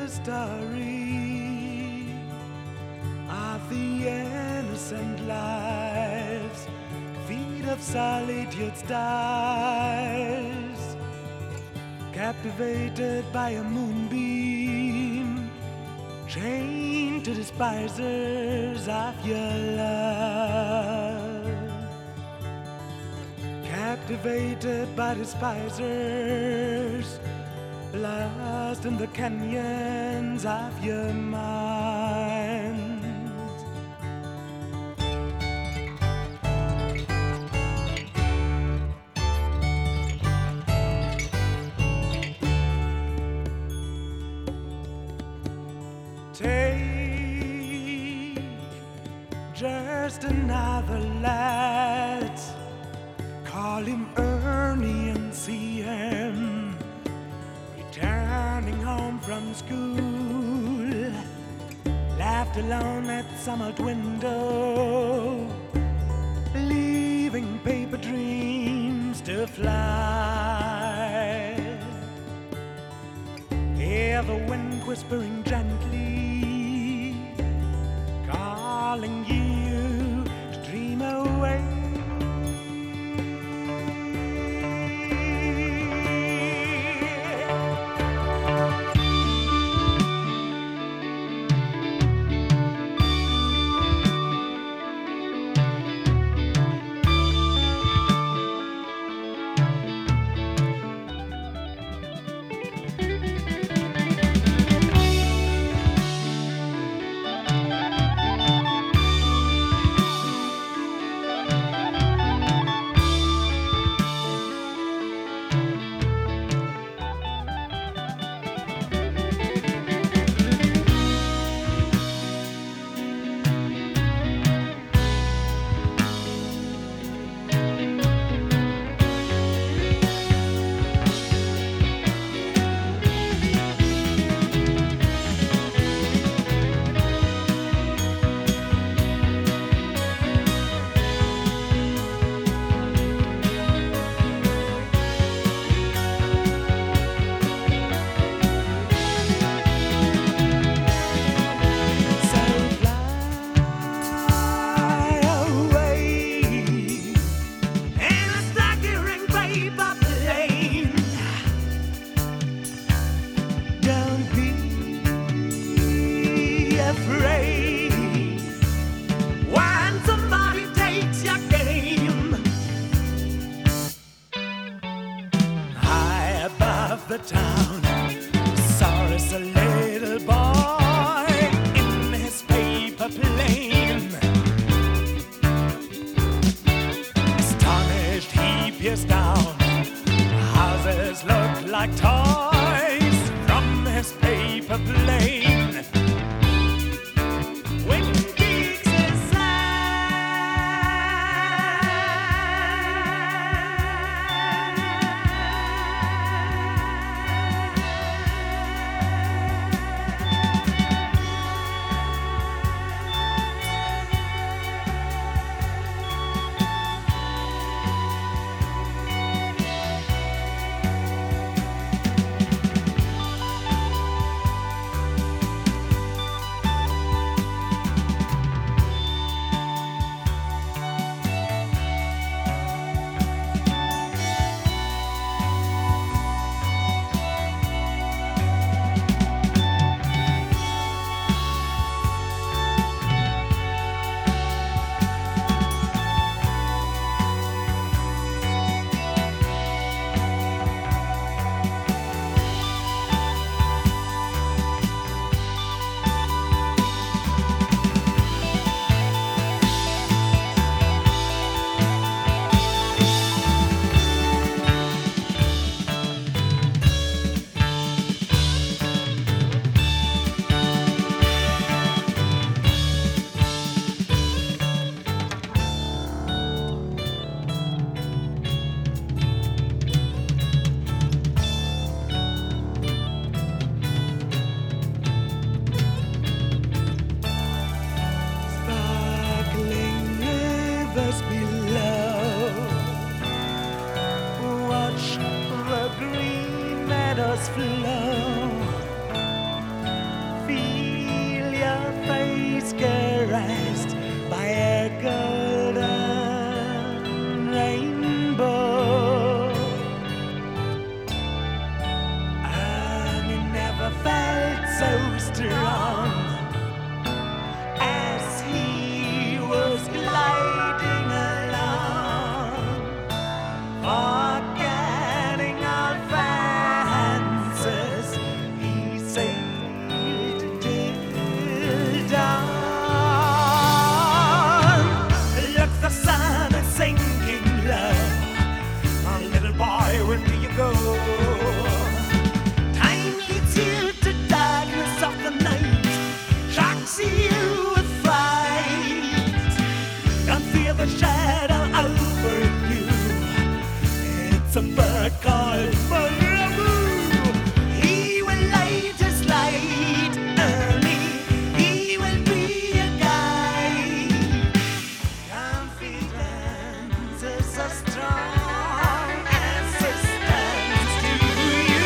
story of the innocent lives, feet of solitude dies, captivated by a moonbeam, chained to despisers of your love, captivated by despisers, lost in the canyons of your mind. Take just another lad, call him Ernie and see him returning home from school, left alone at some old window, leaving paper dreams to fly. Hear the wind whispering gently, calling you to dream away. The town saw us a little boy in his paper plane. Astonished, he peers down. Houses look like toys from his paper plane. When geeks meadows flow, feel your face caressed by a golden rainbow, and you never felt so strong as he was gliding along, forgetting all fancies. He sailed till dawn. Look, the sun is sinking low. Oh, little boy, where do you go? Time leads you to darkness of the night, shocks you with fright. Don't feel the shadow over you. It's a bird called Marabu. He will light his light early. He will be a guide. Confidence is a strong assistance to you.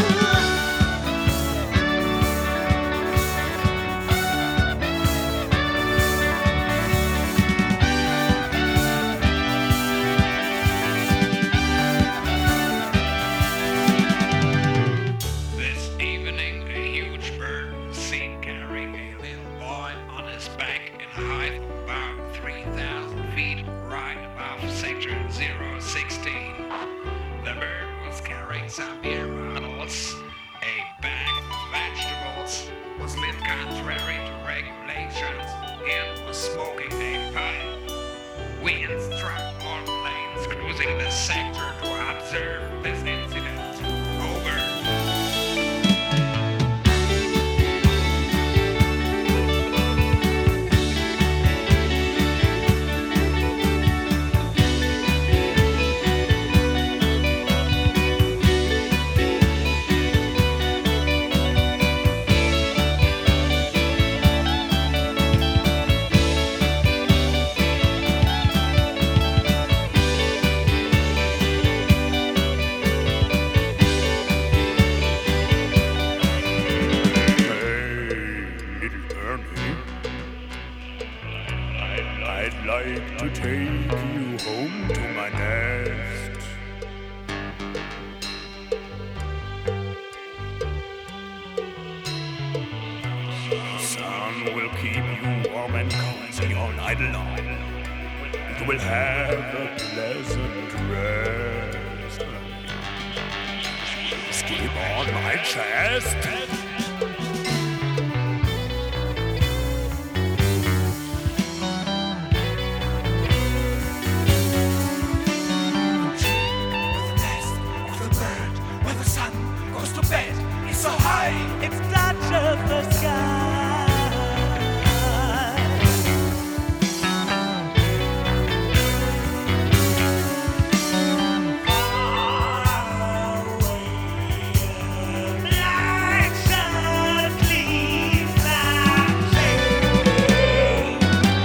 This evening, a huge bird was seen carrying a little boy on his back in a height of about 3,000 feet, right above sector 016. The bird was carrying some beer bottles, a bag of vegetables, was lit contrary to regulations, and was smoking a pipe. We instruct all planes cruising the sector to observe this incident. Over. I'd like to take you home to my nest. The sun will keep you warm and cozy all night long. You will have a pleasant rest. Sleep on my chest. So high, it's touch of the sky. Far away, black shirt leaves flashing.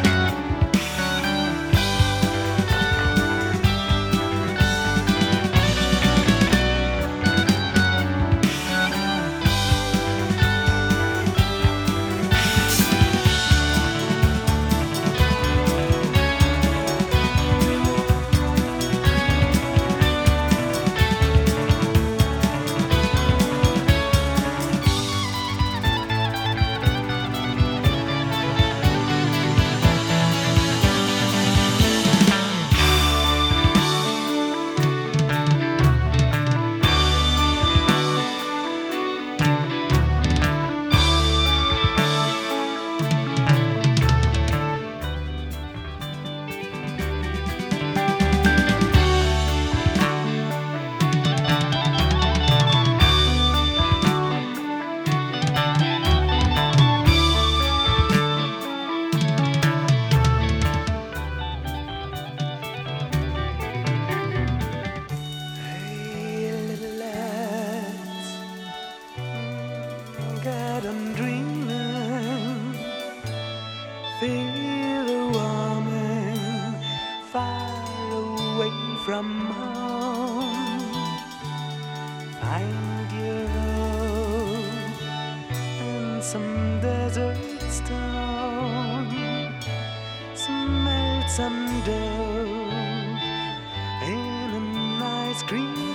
feel the warming far away from home. Find your hope and some desert stone, smelt some dough in an ice cream